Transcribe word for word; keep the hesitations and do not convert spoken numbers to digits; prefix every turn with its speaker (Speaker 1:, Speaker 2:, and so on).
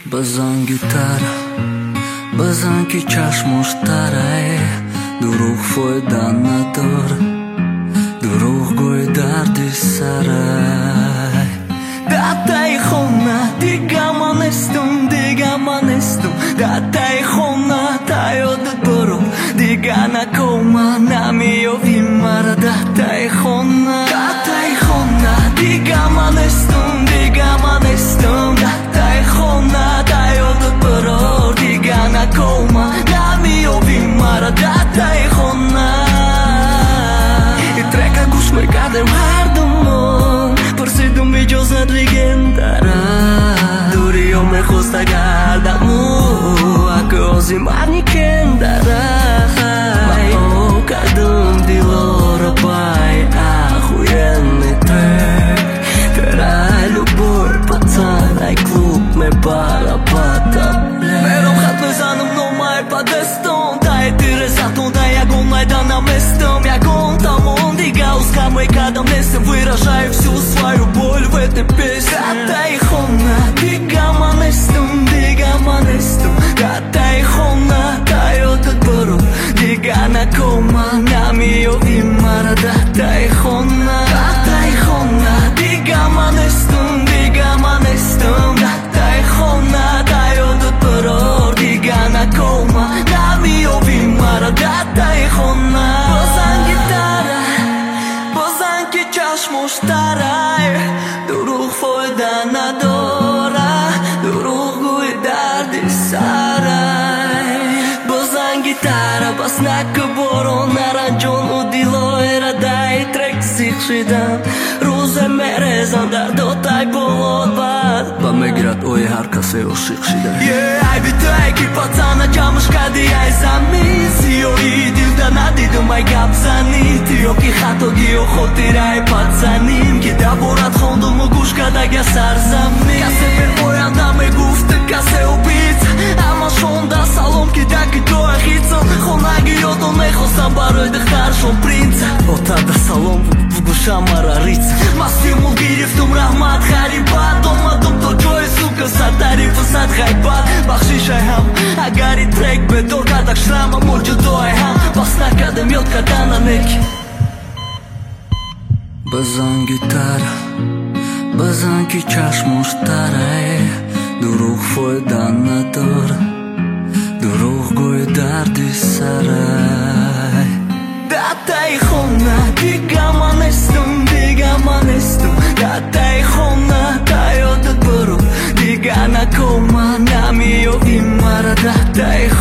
Speaker 1: بزن گیتارا بزن که چشمش تره دروغ فایده نداره دروغ گوی دردی سره داتای خونه دیگه من استم دیگه من استم داتای خونه تا یادت برو دیگه نکومه نمیابی مرا داتای خونه داتای خونه دیگه من استم دیگه من استم داتای خونه تا یادت برو دیگه نکومه نمیابی مرا داتای خونه трека гуш мой кадем хардумон Парсидум видеоза легендара Дурио ме хоста гардаму Ако ози марни кендара Мато кадум дилора бай Охуенный трек Тера любой пацан Ай клуб ме барабата Мером хатной за мной май падестон Дай ты резатон, дай я гон найда на местом Я гон там Мой кадам несем, выражаю всю свою боль в этой песне Датай хона, дига манестум, дига манестум Датай хона, тайотат бару, дига накома Намио имара, датай хона Датай хона, дига манестум, дига манестум Датай хона, тайотат бару, дига накома Намио имара, датай хона Бозан гитара چشمش تره دروغ فایده نداره دروغ گوی دردی سره بزن گیتارا بس نکه برو نرن جون و دیلای را دای ترک سیخ شدم روز مرزم در دوتای بولاد بد با مگرد اوی هر کسی عشق شدم ای بی تو ای کی پاتانا جامش کدی ای زمین سیوی دیل دا ندیدم ای گپ زنی تیو کی خطو گیو خود تیرای پاتزنیم که دبورت خوندم و گوش کدگه سرزمین کسی بر پویندم ای گفته کسی убийц اما شونده سلام که دکی تو اخیцم خونگی یادو نخواستم برای دخترشون پرینц отада салом в душа марарица мастимул гирифтум рахмат харибат омадум то ҷои сука сад тарифу сад ғайбат бахшишай ҳам агари трек бедор кардак шрама мо ҷудои ҳам бас накардем ёд кардана нек базан гитара базан ки чашмош таре дуруғ фоида надора дуруғ гӯи дарди сарай датай хона дига ман нестум дига ман нестум датай хона та ёдат бару дига накома намиёбӣ мара датай